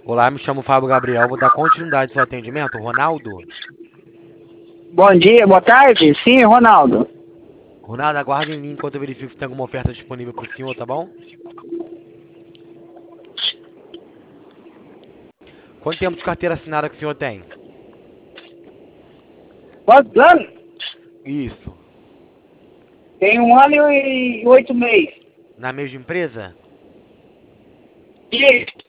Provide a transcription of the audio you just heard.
Olá, me chamo Fábio Gabriel, vou dar continuidade ao seu atendimento. Ronaldo? Bom dia, boa tarde. Sim, Ronaldo. Ronaldo, aguarde em linha enquanto eu verifico se tem alguma oferta disponível para o senhor, tá bom? Quanto tempo de carteira assinada que o senhor tem? Quantos anos? Isso. Tem 1 ano e 8 meses. Na mesma empresa? Isso.